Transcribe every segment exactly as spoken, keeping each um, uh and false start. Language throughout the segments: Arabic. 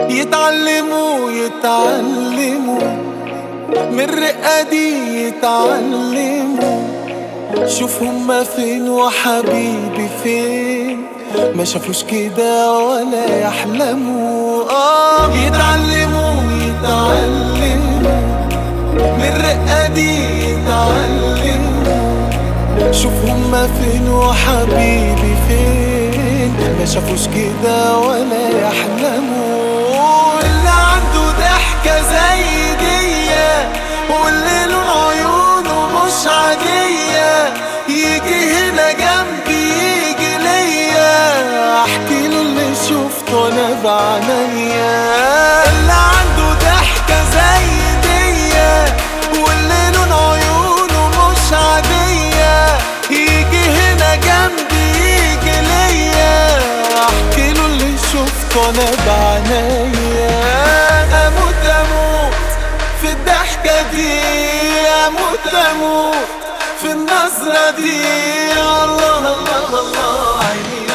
يتعلموا يتعلموا من الرقة دي يتعلموا. شوف هما فين وحبيبي فين، ما شافوش كده ولا يحلموا. آه يتعلموا يتعلموا من الرقة دي يتعلموا. شوف هما فين وحبيبي فين، ما شافوش كده ولا يحلموا. اللي عنده ضحكة زي دية واللي لون عيونه مش عادية، يجي هنا جنبي يجي ليا، احكي له اللي شفته انا بعنايا. اللي عنده ضحكة زي دية واللي لون عيونه مش عادية، يجي هنا جنبي يجي ليا، احكي له اللي شفته انا بعنايا. اموت اموت في الضحكة دي، اموت اموت في النظرة دي. الله الله الله عيني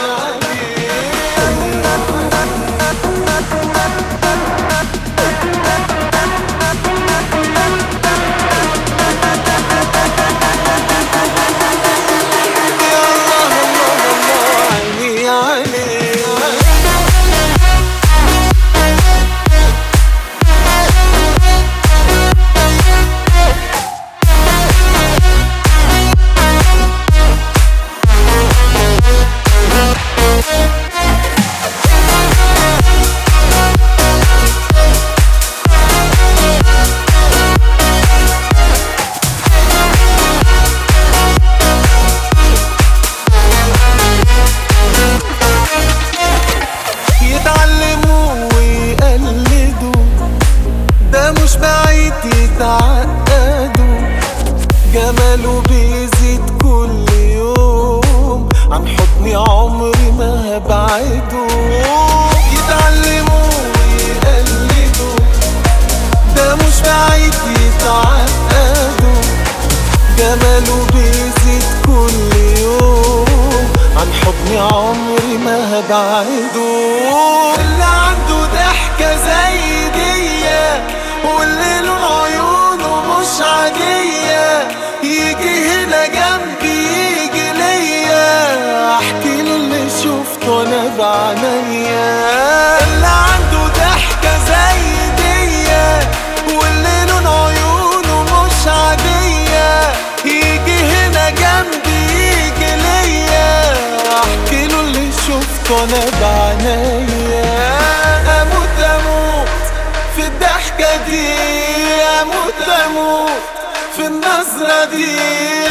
مش بعيد يتعقدوا. جماله بيزيد كل يوم، عن حضني عمري ما هبعده. يتعلموا ويقلدوا، ده مش بعيد يتعقدوا. جماله بيزيد كل يوم، عن حضني عمري ما هبعده. اللي عنده ضحكة زي دية واللي لون عيونه مش عادية، يجي هنا جنبي يجي ليا، احكي له اللي شفته انا بعنايا. اللي عنده ضحكة زي دية واللي لون عيونه مش عادية، يجي هنا جنبي يجي ليا، احكي له اللي شفته انا بعنايا. اموت اموت في الضحكة دي، اموت اموت في النظرة دي.